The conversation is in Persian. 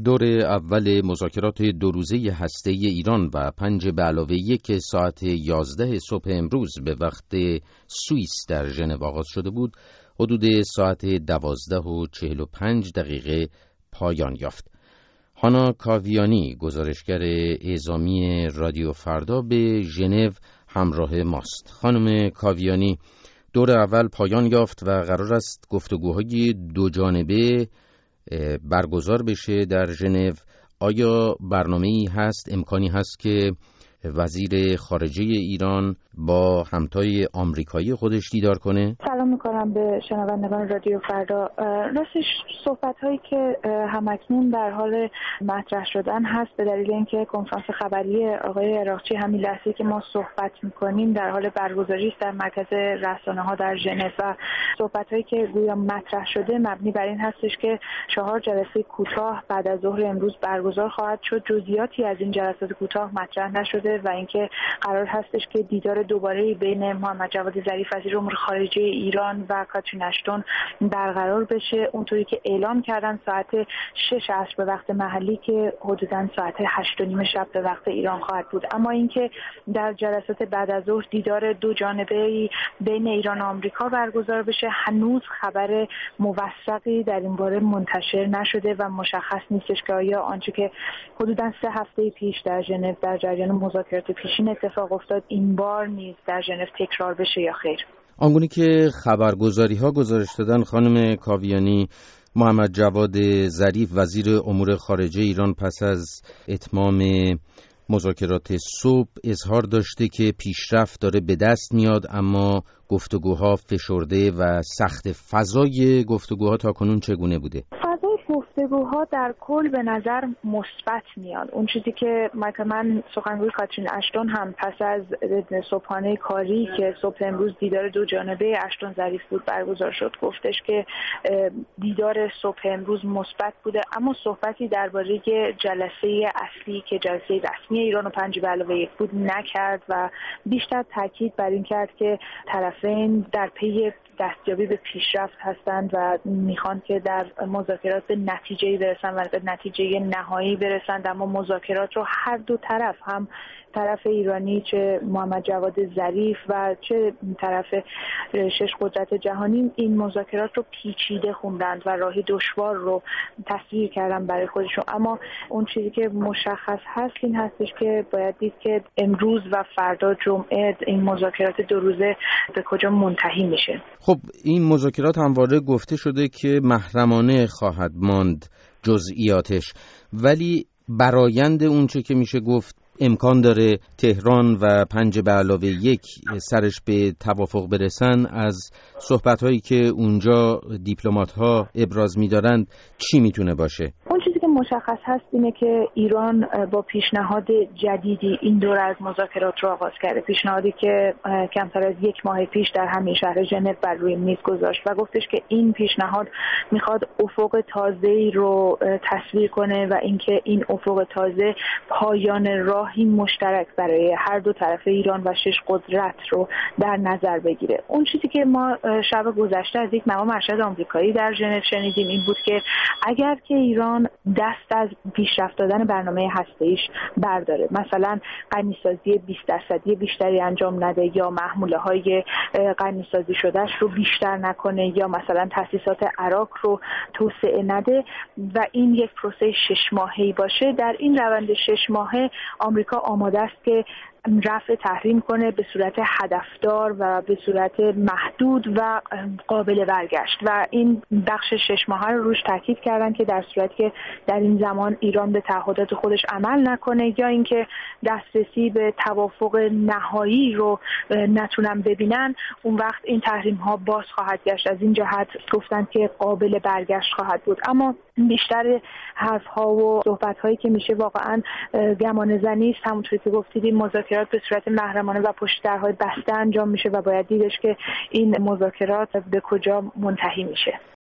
دور اول مذاکرات 2 روزه هسته‌ای ایران و 5+1 ساعت 11 صبح امروز به وقت سوئیس در ژنو آغاز شده بود، حدود ساعت 12:45 پایان یافت. هانا کاویانی، گزارشگر اعزامی رادیو فردا، به ژنو همراه ماست. خانم کاویانی، دور اول پایان یافت و قرار است گفتگوهای 2 جانبه برگزار بشه در ژنو. آیا برنامه‌ای هست، امکانی هست که وزیر خارجه ایران با همتای آمریکایی خودش دیدار کنه؟ سلام میکنم به شنوندگان رادیو فردا. راستش صحبت‌هایی که همکنون در حال مطرح شدن هست به دلیل اینکه کنفرانس خبری آقای عراقچی همین لحظه که ما صحبت میکنیم در حال برگزاری است در مرکز رسانه‌ها در ژنو و صحبت‌هایی که گویا مطرح شده مبنی بر این هستش که 4 جلسه کوتاه بعد از ظهر امروز برگزار خواهد شد. جزئیاتی از این جلسات کوتاه مطرح نشده و اینکه قرار هستش که دیدار دوباره بین محمد جواد ظریف وزیر امور خارجه ایران و کاترین اشتون برقرار بشه. اونطوری که اعلام کردن ساعت 6 عصر به وقت محلی که حدوداً ساعت 8:30 شب به وقت ایران خواهد بود. اما اینکه در جلسات بعد از ظهر دیدار 2 جانبه بین ایران و آمریکا برگزار بشه هنوز خبر موثقی در این باره منتشر نشده و مشخص نیستش که آیا آنچه که حدوداً 3 هفته پیش در ژنو در جریان مذاکرات پیشین اتفاق افتاد این بار نیز در ژنو تکرار بشه یا خیر. آنگونه که خبرگزاری‌ها گزارش دادن، خانم کاویانی، محمد جواد ظریف وزیر امور خارجه ایران پس از اتمام مذاکرات صبح اظهار داشته که پیشرفت داره به دست میاد، اما گفتگوها فشرده و سخت. فضای گفتگوها تاکنون چگونه بوده؟ گفتگوها در کل به نظر مثبت میاد. اون چیزی که من سخنگوی کاترین اشتون هم پس از صبحانه کاری که صبح امروز دیدار 2 جانبه اشتون ظریف بود برگزار شد گفتش که دیدار صبح امروز مثبت بوده، اما صحبتی درباره جلسه اصلی که جلسه رسمی ایران و 5+1 بود نکرد و بیشتر تاکید بر این کرد که طرفین در پی دستیابی به پیشرفت هستند و میخوان که در مذاکرات به نتیجه‌ای برسن و به نتیجه نهایی برسند. اما مذاکرات رو هر دو طرف، هم طرف ایرانی چه محمد جواد ظریف و چه طرف 6 قدرت جهانی، این مذاکرات رو پیچیده خوندند و راه دشوار رو تصویر کردن برای خودشون. اما اون چیزی که مشخص هست این هستش که باید دید که امروز و فردا جمعه این مذاکرات 2 روزه به کجا منتهی میشه. خب این مذاکرات همواره گفته شده که محرمانه خواهد ماند جزئیاتش، ولی برآیند اونچه که میشه گفت امکان داره تهران و 5+1 سرش به توافق برسن. از صحبت‌هایی که اونجا دیپلمات‌ها ابراز می‌دارند چی میتونه باشه؟ اون چیزی که مشخص هست اینه که ایران با پیشنهاد جدیدی این دور از مذاکرات رو آغاز کرده. پیشنهادی که کمتر از 1 ماه پیش در همین شهر ژنو بر روی میز گذاشت و گفتش که این پیشنهاد میخواد افق تازه‌ای رو تصویر کنه و اینکه این افق تازه پایان راهی مشترک برای هر دو طرف ایران و 6 قدرت رو در نظر بگیره. اون چیزی که ما شب گذشته از یک مقام ارشد آمریکایی در ژنو شنیدیم این بود که اگر که ایران دست از پیشرفت دادن برنامه هسته‌ایش برداره، مثلا غنی‌سازی 20% بیشتری انجام نده یا محموله‌های غنی‌سازی شدهش رو بیشتر نکنه یا مثلا تأسیسات عراق رو توسعه نده و این یک پروسه 6 ماهه‌ای باشه، در این روند 6 ماهه آمریکا آماده است که رفع تحریم کنه به صورت هدفدار و به صورت محدود و قابل برگشت و این بخش 6 ماهه رو روش تاکید کردن که در صورتی که در این زمان ایران به تعهدات خودش عمل نکنه یا اینکه دسترسی به توافق نهایی رو نتونن ببینن، اون وقت این تحریم ها باز خواهد گشت. از این جهت گفتن که قابل برگشت خواهد بود. اما بیشتر حرف ها و صحبت هایی که میشه واقعا گمان زنی است. همونطوری که گفتید مذاکرات به صورت محرمانه و پشت درهای بسته انجام میشه و باید دیدش که این مذاکرات به کجا منتهی میشه.